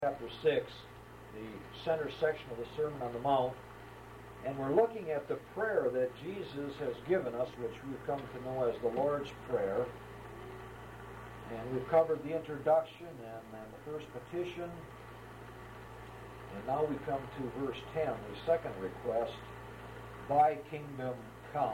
Chapter 6, the center section of the Sermon on the Mount, and we're looking at the prayer that Jesus has given us, which we've come to know as the Lord's Prayer. And we've covered the introduction and the first petition, and now we come to verse 10, the second request, Thy kingdom come.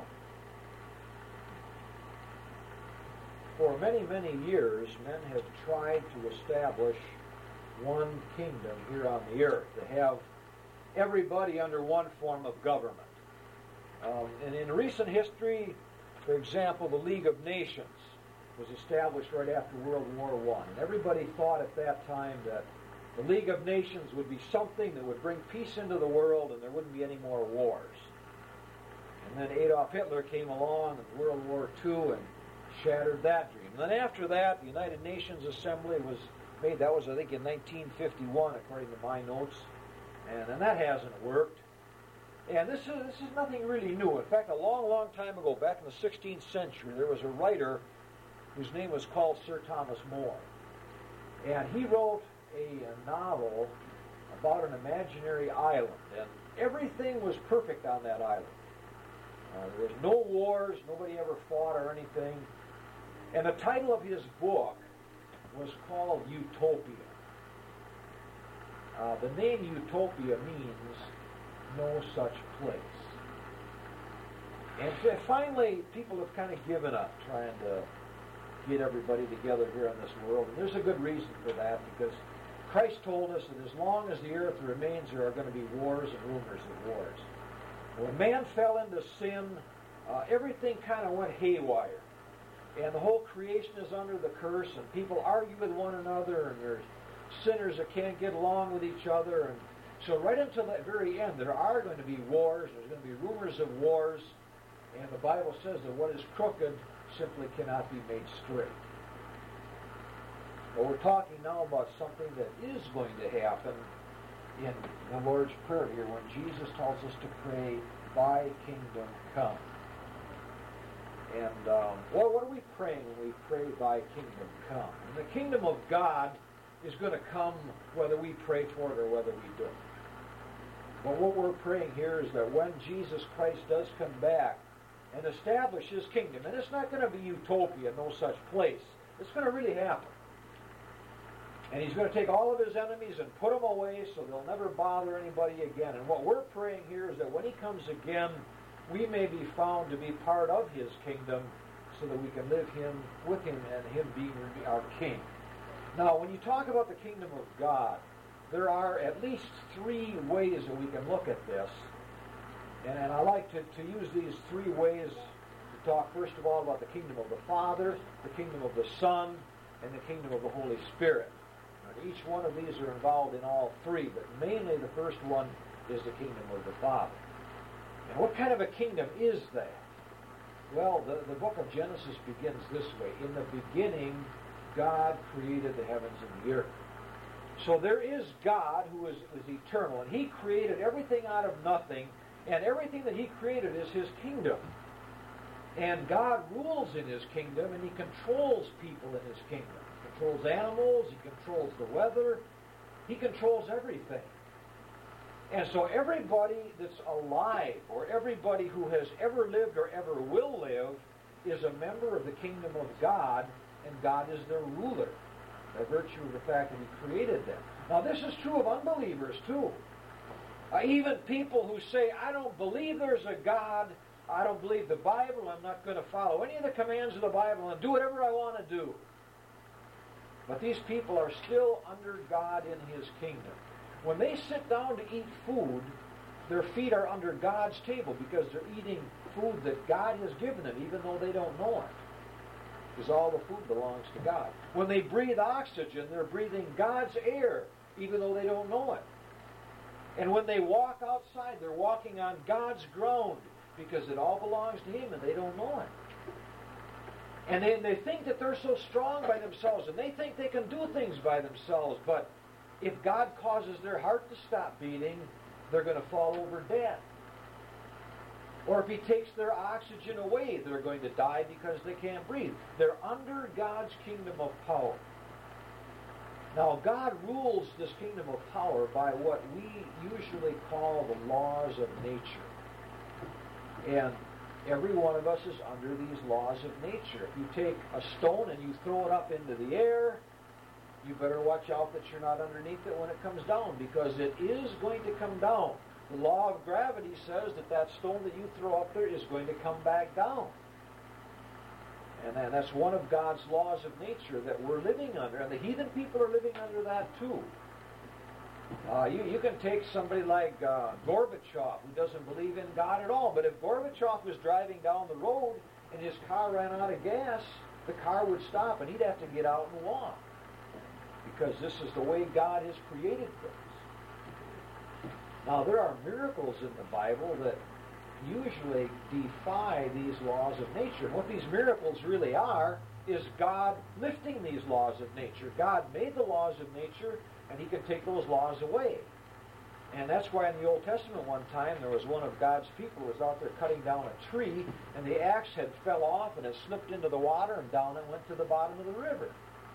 For many, many years, men have tried to establish one kingdom here on the earth, to have everybody under one form of government. And in recent history, for example, the League of Nations was established right after World War I. And everybody thought at that time that the League of Nations would be something that would bring peace into the world and there wouldn't be any more wars. And then Adolf Hitler came along in World War II and shattered that dream. And then after that, the United Nations Assembly was made. That was, I think, in 1951, according to my notes. And that hasn't worked. And this is nothing really new. In fact, a long, long time ago, back in the 16th century, there was a writer whose name was called Sir Thomas More. And he wrote a novel about an imaginary island. And everything was perfect on that island. There was no wars, nobody ever fought or anything. And the title of his book was called Utopia. The name Utopia means no such place. And finally, people have kind of given up trying to get everybody together here in this world. And there's a good reason for that, because Christ told us that as long as the earth remains, there are going to be wars and rumors of wars. When man fell into sin, everything kind of went haywire. And the whole creation is under the curse, and people argue with one another, and there's sinners that can't get along with each other. And so right until the very end, there are going to be wars, there's going to be rumors of wars, and the Bible says that what is crooked simply cannot be made straight. But we're talking now about something that is going to happen in the Lord's Prayer here, when Jesus tells us to pray, Thy kingdom come. And, what are we praying when we pray, Thy kingdom come? And the kingdom of God is going to come whether we pray for it or whether we don't. But what we're praying here is that when Jesus Christ does come back and establish His kingdom, and it's not going to be utopia, no such place. It's going to really happen. And He's going to take all of His enemies and put them away so they'll never bother anybody again. And what we're praying here is that when He comes again, we may be found to be part of His kingdom so that we can live with Him and Him being our King. Now, when you talk about the kingdom of God, there are at least three ways that we can look at this. And I like to use these three ways to talk, first of all, about the kingdom of the Father, the kingdom of the Son, and the kingdom of the Holy Spirit. Now, each one of these are involved in all three, but mainly the first one is the kingdom of the Father. And what kind of a kingdom is that? Well, the book of Genesis begins this way. In the beginning, God created the heavens and the earth. So there is God who is eternal, and He created everything out of nothing, and everything that He created is His kingdom. And God rules in His kingdom, and He controls people in His kingdom. He controls animals, He controls the weather, He controls everything. And so everybody that's alive, or everybody who has ever lived or ever will live, is a member of the kingdom of God, and God is their ruler, by virtue of the fact that He created them. Now this is true of unbelievers too. Even people who say, I don't believe there's a God, I don't believe the Bible, I'm not going to follow any of the commands of the Bible and do whatever I want to do. But these people are still under God in His kingdom. When they sit down to eat food, their feet are under God's table because they're eating food that God has given them, even though they don't know it. Because all the food belongs to God. When they breathe oxygen, they're breathing God's air, even though they don't know it. And when they walk outside, they're walking on God's ground because it all belongs to Him and they don't know it. And they think that they're so strong by themselves, and they think they can do things by themselves, but if God causes their heart to stop beating, they're going to fall over dead. Or if He takes their oxygen away, they're going to die because they can't breathe. They're under God's kingdom of power. Now, God rules this kingdom of power by what we usually call the laws of nature. And every one of us is under these laws of nature. If you take a stone and you throw it up into the air, you better watch out that you're not underneath it when it comes down, because it is going to come down. The law of gravity says that that stone that you throw up there is going to come back down. And that's one of God's laws of nature that we're living under. And the heathen people are living under that too. You can take somebody like Gorbachev, who doesn't believe in God at all. But if Gorbachev was driving down the road and his car ran out of gas, the car would stop and he'd have to get out and walk. Because this is the way God has created things. Now, there are miracles in the Bible that usually defy these laws of nature. And what these miracles really are is God lifting these laws of nature. God made the laws of nature, and he can take those laws away. And that's why in the Old Testament one time there was one of God's people who was out there cutting down a tree, and the axe head fell off and it slipped into the water, and down it went to the bottom of the river.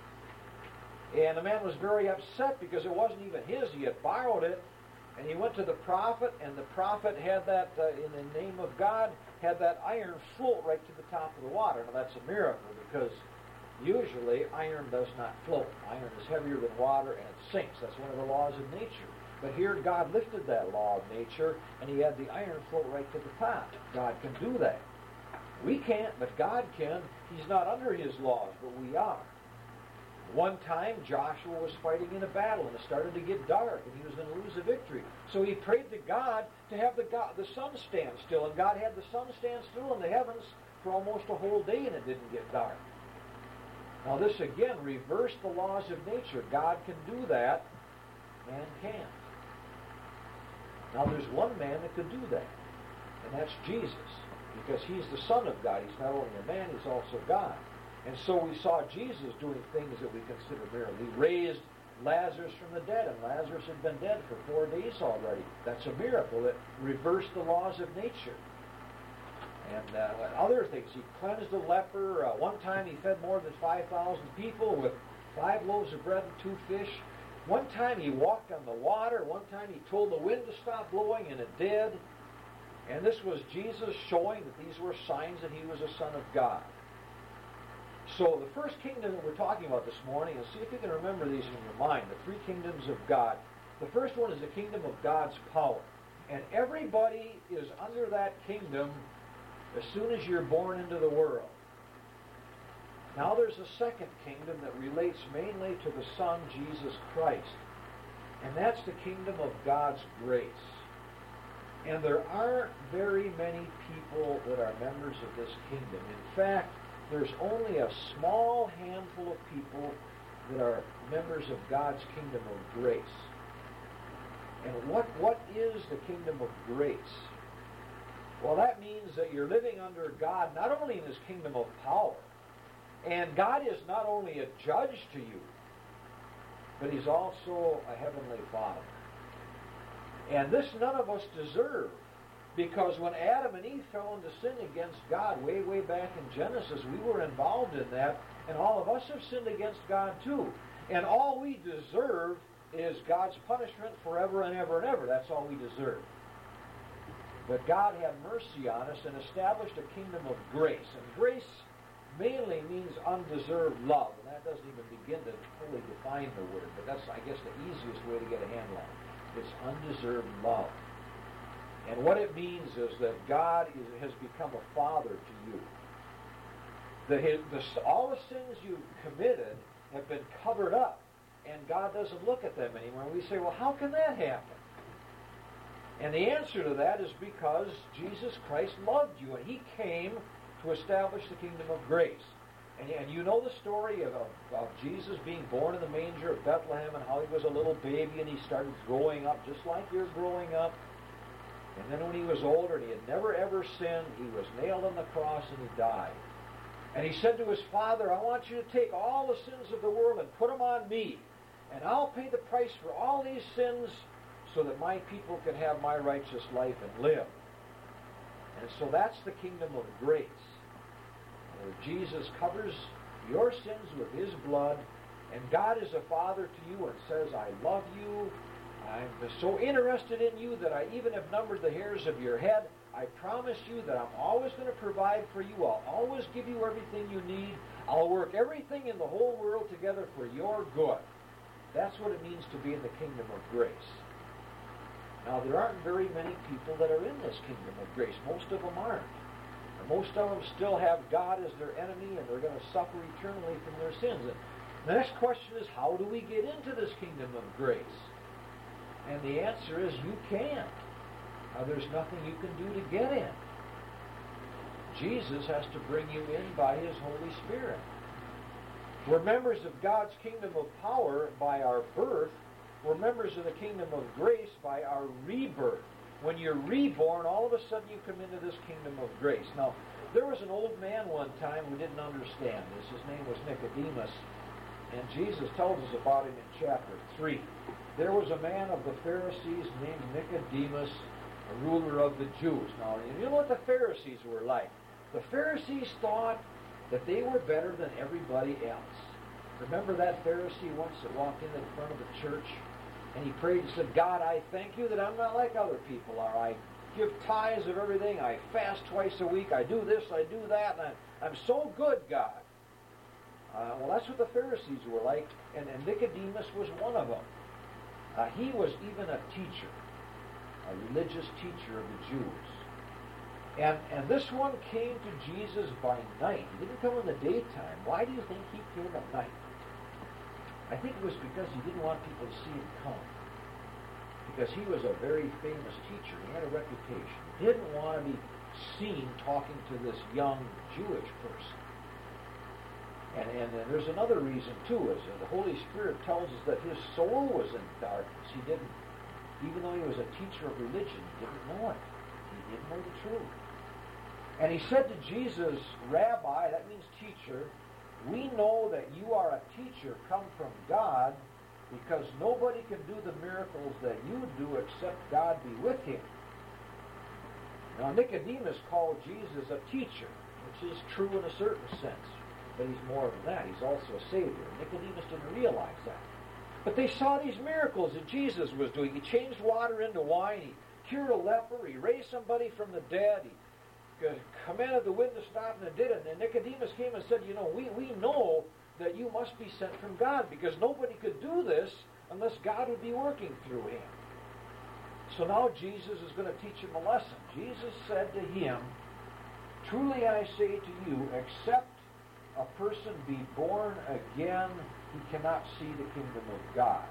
And the man was very upset because it wasn't even his. He had borrowed it. And he went to the prophet, and the prophet had that, in the name of God, had that iron float right to the top of the water. Now that's a miracle, because usually iron does not float. Iron is heavier than water, and it sinks. That's one of the laws of nature. But here God lifted that law of nature, and he had the iron float right to the top. God can do that. We can't, but God can. He's not under his laws, but we are. One time, Joshua was fighting in a battle, and it started to get dark, and he was going to lose the victory. So he prayed to God to have the sun stand still, and God had the sun stand still in the heavens for almost a whole day, and it didn't get dark. Now this, again, reversed the laws of nature. God can do that. Man can't. Now there's one man that could do that, and that's Jesus, because he's the Son of God. He's not only a man, he's also God. And so we saw Jesus doing things that we consider miracles. He raised Lazarus from the dead, and Lazarus had been dead for 4 days already. That's a miracle that reversed the laws of nature. And other things, he cleansed a leper. One time he fed more than 5,000 people with 5 loaves of bread and 2 fish. One time he walked on the water. One time he told the wind to stop blowing, and it did. And this was Jesus showing that these were signs that he was a Son of God. So the first kingdom that we're talking about this morning, and see if you can remember these in your mind, the 3 kingdoms of God. The first one is the kingdom of God's power. And everybody is under that kingdom as soon as you're born into the world. Now there's a second kingdom that relates mainly to the Son, Jesus Christ. And that's the kingdom of God's grace. And there aren't very many people that are members of this kingdom. In fact, there's only a small handful of people that are members of God's kingdom of grace. And what is the kingdom of grace? Well, that means that you're living under God not only in his kingdom of power, and God is not only a judge to you, but he's also a heavenly Father. And this none of us deserve. Because when Adam and Eve fell into sin against God way, way back in Genesis, we were involved in that, and all of us have sinned against God too. And all we deserve is God's punishment forever and ever and ever. That's all we deserve. But God had mercy on us and established a kingdom of grace. And grace mainly means undeserved love. And that doesn't even begin to fully define the word, but that's, I guess, the easiest way to get a handle on it. It's undeserved love. And what it means is that God has become a father to you. All the sins you've committed have been covered up, and God doesn't look at them anymore. And we say, well, how can that happen? And the answer to that is because Jesus Christ loved you, and he came to establish the kingdom of grace. And you know the story of Jesus being born in the manger of Bethlehem, and how he was a little baby, and he started growing up just like you're growing up. And then when he was older and he had never ever sinned, he was nailed on the cross and he died. And he said to his Father, I want you to take all the sins of the world and put them on me. And I'll pay the price for all these sins so that my people can have my righteous life and live. And so that's the kingdom of grace, where Jesus covers your sins with his blood, and God is a father to you and says, I love you, I'm so interested in you that I even have numbered the hairs of your head. I promise you that I'm always going to provide for you. I'll always give you everything you need. I'll work everything in the whole world together for your good. That's what it means to be in the kingdom of grace. Now, there aren't very many people that are in this kingdom of grace. Most of them aren't. And most of them still have God as their enemy, and they're going to suffer eternally from their sins. And the next question is, how do we get into this kingdom of grace? And the answer is, you can't. There's nothing you can do to get in. Jesus has to bring you in by His Holy Spirit. We're members of God's kingdom of power by our birth. We're members of the kingdom of grace by our rebirth. When you're reborn, all of a sudden you come into this kingdom of grace. Now, there was an old man one time who didn't understand this. His name was Nicodemus. And Jesus tells us about him in chapter 3. There was a man of the Pharisees named Nicodemus, a ruler of the Jews. Now, you know what the Pharisees were like? The Pharisees thought that they were better than everybody else. Remember that Pharisee once that walked in front of the church and he prayed and said, God, I thank you that I'm not like other people are. I give tithes of everything. I fast twice a week. I do this, I do that, and I'm so good, God. Well, that's what the Pharisees were like, and Nicodemus was one of them. He was even a teacher, a religious teacher of the Jews. And this one came to Jesus by night. He didn't come in the daytime. Why do you think he came at night? I think it was because he didn't want people to see him come. Because he was a very famous teacher. He had a reputation. He didn't want to be seen talking to this young Jewish person. And there's another reason, too, is that the Holy Spirit tells us that his soul was in darkness. He didn't, even though he was a teacher of religion, he didn't know it. He didn't know the truth. And he said to Jesus, Rabbi, that means teacher, we know that you are a teacher come from God because nobody can do the miracles that you do except God be with him. Now, Nicodemus called Jesus a teacher, which is true in a certain sense. But he's more than that. He's also a Savior. Nicodemus didn't realize that. But they saw these miracles that Jesus was doing. He changed water into wine. He cured a leper. He raised somebody from the dead. He commanded the wind to stop, and it did it. And Nicodemus came and said, you know, we know that you must be sent from God because nobody could do this unless God would be working through him. So now Jesus is going to teach him a lesson. Jesus said to him, truly I say to you, except a person be born again, he cannot see the kingdom of God.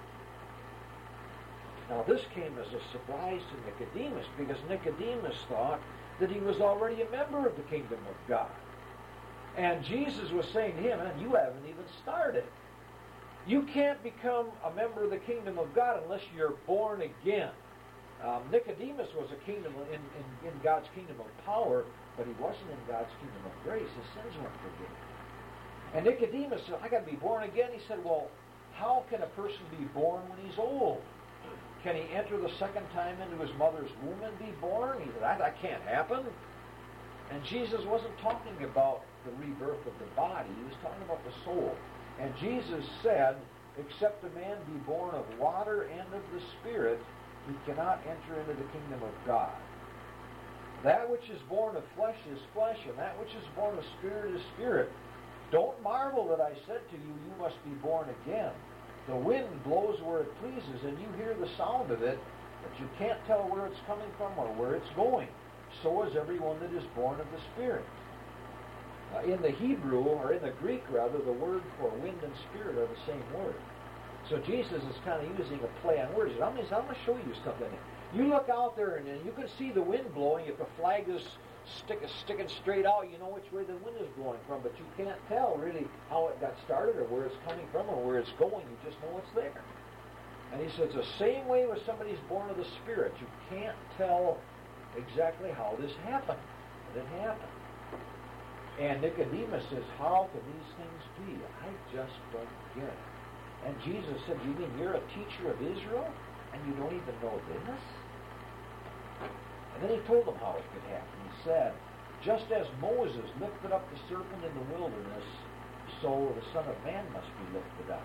Now this came as a surprise to Nicodemus because Nicodemus thought that he was already a member of the kingdom of God. And Jesus was saying to him, man, you haven't even started. You can't become a member of the kingdom of God unless you're born again. Nicodemus was a kingdom in God's kingdom of power, but he wasn't in God's kingdom of grace. His sins weren't forgiven. And Nicodemus said, I got to be born again. He said, well, how can a person be born when he's old? Can he enter the second time into his mother's womb and be born? He said, that can't happen. And Jesus wasn't talking about the rebirth of the body. He was talking about the soul. And Jesus said, except a man be born of water and of the Spirit, he cannot enter into the kingdom of God. That which is born of flesh is flesh, and that which is born of spirit is spirit. Don't marvel that I said to you, you must be born again. The wind blows where it pleases, and you hear the sound of it, but you can't tell where it's coming from or where it's going. So is everyone that is born of the Spirit. In the Hebrew, or in the Greek rather, the word for wind and spirit are the same word. So Jesus is kind of using a play on words. I'm going to show you something. You look out there and you can see the wind blowing. If the flag is sticking straight out, you know which way the wind is blowing from, but you can't tell really how it got started or where it's coming from or where it's going. You just know it's there. And he says the same way when somebody's born of the Spirit. You can't tell exactly how this happened. But it happened. And Nicodemus says, how can these things be? I just don't get it. And Jesus said, you mean you're a teacher of Israel and you don't even know this? And then he told them how it could happen. He said, just as Moses lifted up the serpent in the wilderness, so the Son of Man must be lifted up.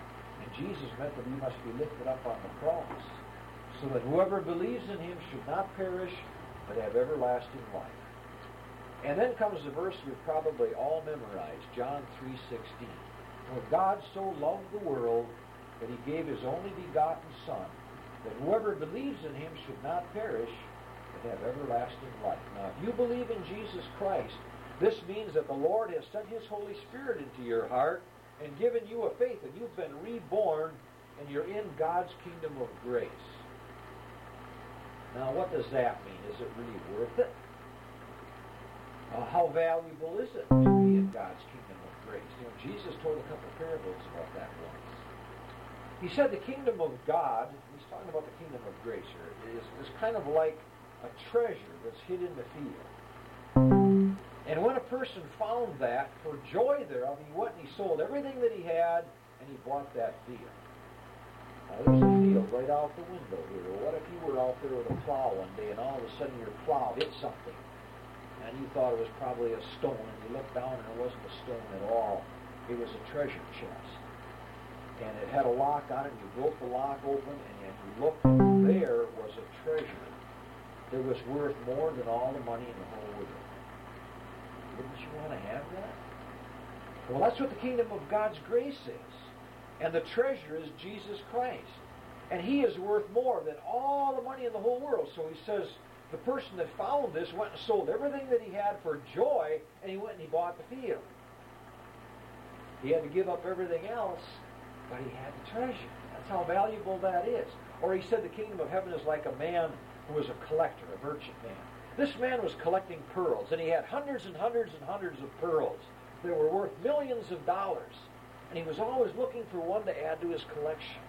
Jesus meant that he must be lifted up on the cross, so that whoever believes in him should not perish, but have everlasting life. And then comes the verse we've probably all memorized, John 3:16. For God so loved the world that he gave his only begotten Son, that whoever believes in him should not perish, but have everlasting life. Now, if you believe in Jesus Christ, this means that the Lord has sent his Holy Spirit into your heart and given you a faith, and you've been reborn, and you're in God's kingdom of grace. Now, what does that mean? Is it really worth it? How valuable is it to be in God's kingdom of grace? You know, Jesus told a couple of parables about that once. He said the kingdom of God, he's talking about the kingdom of grace here, is kind of like a treasure that's hid in the field. And when a person found that, for joy thereof, he went and he sold everything that he had, and he bought that field. Now, there's a field right out the window here. Well, what if you were out there with a plow one day, and all of a sudden your plow hit something, and you thought it was probably a stone, and you looked down, and it wasn't a stone at all. It was a treasure chest. And it had a lock on it, and you broke the lock open, and you looked, and there was a treasure that was worth more than all the money in the whole world. Wouldn't you want to have that? Well, that's what the kingdom of God's grace is. And the treasure is Jesus Christ. And he is worth more than all the money in the whole world. So he says, the person that found this went and sold everything that he had for joy, and he went and he bought the field. He had to give up everything else, but he had the treasure. That's how valuable that is. Or he said the kingdom of heaven is like a man who was a collector, a merchant man. This man was collecting pearls, and he had hundreds and hundreds and hundreds of pearls that were worth millions of dollars. And he was always looking for one to add to his collection.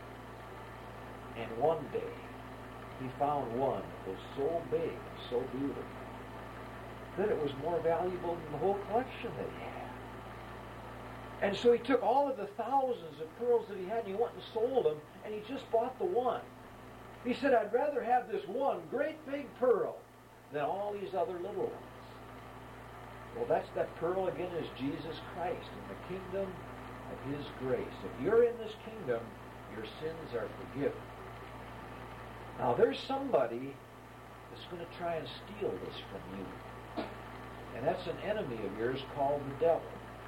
And one day, he found one that was so big and so beautiful that it was more valuable than the whole collection that he had. And so he took all of the thousands of pearls that he had, and he went and sold them, and he just bought the one. He said, I'd rather have this one great big pearl than all these other little ones. Well, that pearl again is Jesus Christ in the kingdom of his grace. If you're in this kingdom, your sins are forgiven. Now, there's somebody that's going to try and steal this from you. And that's an enemy of yours called the devil.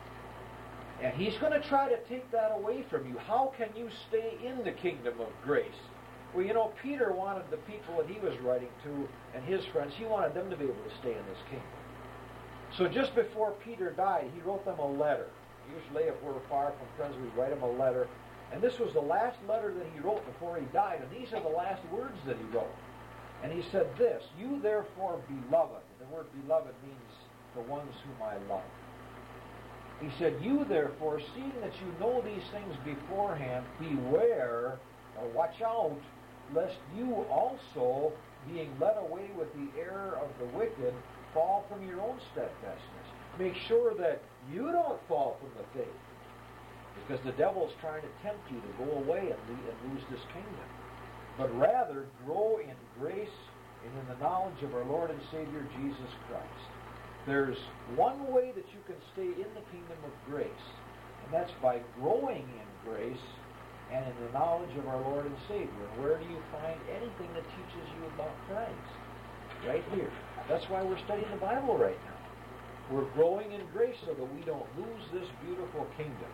And he's going to try to take that away from you. How can you stay in the kingdom of grace? Well, you know, Peter wanted the people that he was writing to and his friends, he wanted them to be able to stay in this kingdom. So just before Peter died, he wrote them a letter. Usually if we're far from friends, we write him a letter. And this was the last letter that he wrote before he died, and these are the last words that he wrote. And he said this, you therefore beloved, the word beloved means the ones whom I love. He said, you therefore, seeing that you know these things beforehand, beware, or watch out, lest you also, being led away with the error of the wicked, fall from your own steadfastness. Make sure that you don't fall from the faith, because the devil's trying to tempt you to go away and lose this kingdom. But rather, grow in grace and in the knowledge of our Lord and Savior Jesus Christ. There's one way that you can stay in the kingdom of grace, and that's by growing in grace and in the knowledge of our Lord and Savior. And where do you find anything that teaches you about Christ? Right here. That's why we're studying the Bible right now. We're growing in grace so that we don't lose this beautiful kingdom.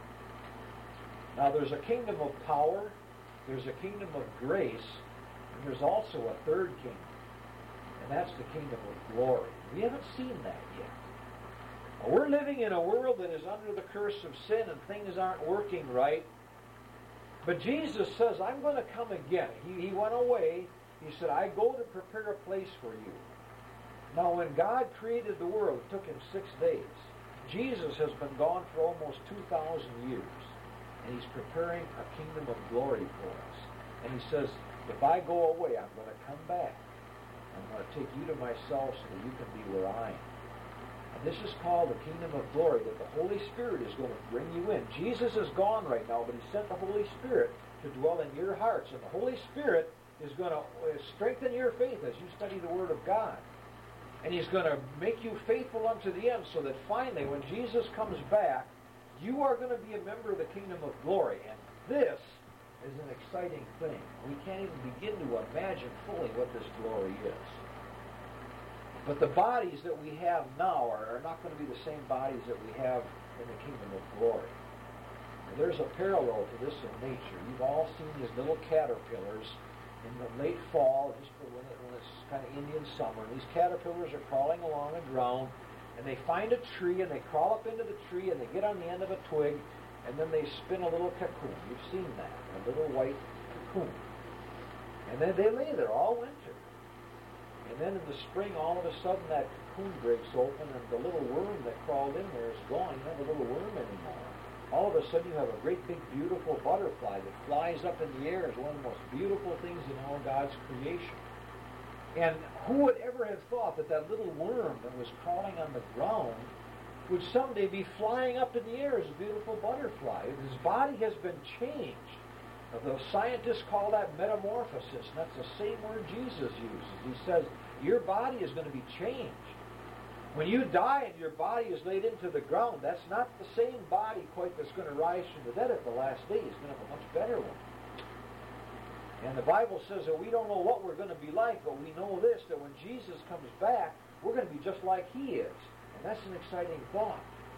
Now, there's a kingdom of power, there's a kingdom of grace, and there's also a third kingdom, and that's the kingdom of glory. We haven't seen that yet. Now, we're living in a world that is under the curse of sin, and things aren't working right. But Jesus says, I'm going to come again. He went away. He said, I go to prepare a place for you. Now, when God created the world, it took him 6 days. Jesus has been gone for almost 2,000 years. And he's preparing a kingdom of glory for us. And he says, if I go away, I'm going to come back. I'm going to take you to myself so that you can be where I am. And this is called the kingdom of glory, that the Holy Spirit is going to bring you in. Jesus is gone right now, but he sent the Holy Spirit to dwell in your hearts. And the Holy Spirit is going to strengthen your faith as you study the Word of God. And he's going to make you faithful unto the end, so that finally, when Jesus comes back, you are going to be a member of the kingdom of glory. And This is an exciting thing. We can't even begin to imagine fully what this glory is. But the bodies that we have now are not going to be the same bodies that we have in the kingdom of glory. And there's a parallel to this in nature. You've all seen these little caterpillars in the late fall, just when it's kind of Indian summer. These caterpillars are crawling along the ground, and they find a tree, and they crawl up into the tree, and they get on the end of a twig, and then they spin a little cocoon. You've seen that, a little white cocoon. And then they lay there all winter. And then in the spring, all of a sudden, that cocoon breaks open, and the little worm that crawled in there is gone. You don't have a little worm anymore. All of a sudden, you have a great, big, beautiful butterfly that flies up in the air. It's one of the most beautiful things in all God's creation. And who would ever have thought that that little worm that was crawling on the ground would someday be flying up in the air as a beautiful butterfly? His body has been changed. The scientists call that metamorphosis, and that's the same word Jesus uses. He says, your body is going to be changed. When you die and your body is laid into the ground, that's not the same body quite that's going to rise from the dead at the last day. It's going to have a much better one. And the Bible says that we don't know what we're going to be like, but we know this, that when Jesus comes back, we're going to be just like he is. And that's an exciting thought.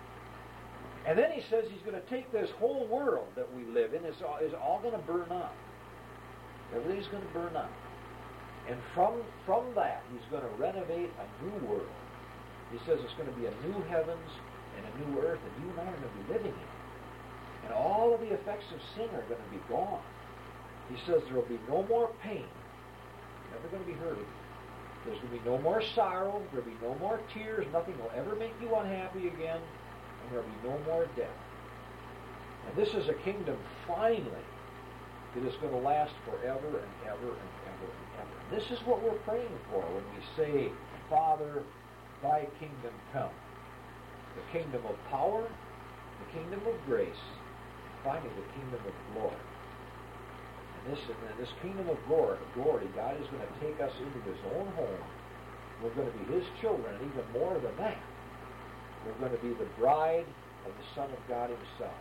And then he says he's going to take this whole world that we live in, is all going to burn up. Everything's going to burn up. And from that, he's going to renovate a new world. He says it's going to be a new heavens and a new earth, and you and I are going to be living in it. And all of the effects of sin are going to be gone. He says there will be no more pain. Never going to be hurt again. There's going to be no more sorrow. There will be no more tears. Nothing will ever make you unhappy again. And there will be no more death. And this is a kingdom, finally, that is going to last forever and ever and ever and ever. And this is what we're praying for when we say, Father, thy kingdom come. The kingdom of power, the kingdom of grace, finally the kingdom of glory. And this kingdom of glory, God is going to take us into his own home. We're going to be his children, and even more than that, we're going to be the bride of the Son of God himself.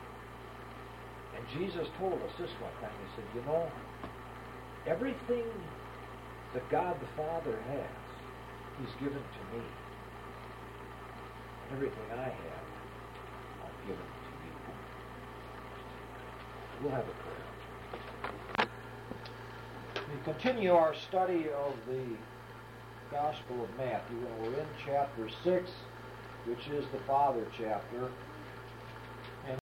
And Jesus told us this one time. He said, you know, everything that God the Father has, he's given to me. And everything I have, I'll give it to you. We'll have a prayer. We continue our study of the Gospel of Matthew, and we're in chapter 6, which is the Father chapter.